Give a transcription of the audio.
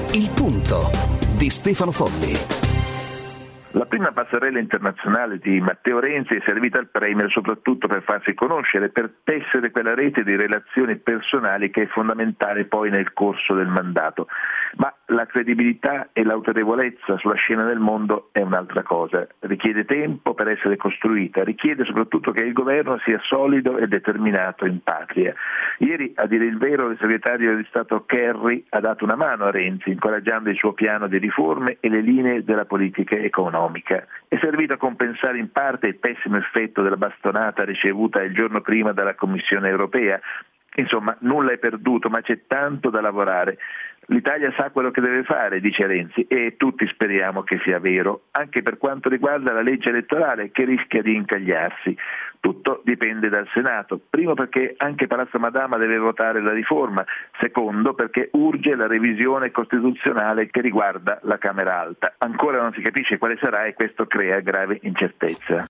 Il punto di Stefano Folli. La prima passerella internazionale di Matteo Renzi è servita al Premier soprattutto per farsi conoscere, per tessere quella rete di relazioni personali che è fondamentale poi nel corso del mandato. Ma la credibilità e l'autorevolezza sulla scena del mondo è un'altra cosa. Richiede tempo per essere costruita, richiede soprattutto che il governo sia solido e determinato in patria. Ieri, a dire il vero, il segretario di Stato Kerry ha dato una mano a Renzi, incoraggiando il suo piano di riforme e le linee della politica economica. È servito a compensare in parte il pessimo effetto della bastonata ricevuta il giorno prima dalla Commissione europea. Insomma, nulla è perduto, ma c'è tanto da lavorare. L'Italia sa quello che deve fare, dice Renzi, e tutti speriamo che sia vero, anche per quanto riguarda la legge elettorale che rischia di incagliarsi. Tutto dipende dal Senato, primo perché anche Palazzo Madama deve votare la riforma, secondo perché urge la revisione costituzionale che riguarda la Camera Alta. Ancora non si capisce quale sarà e questo crea grave incertezza.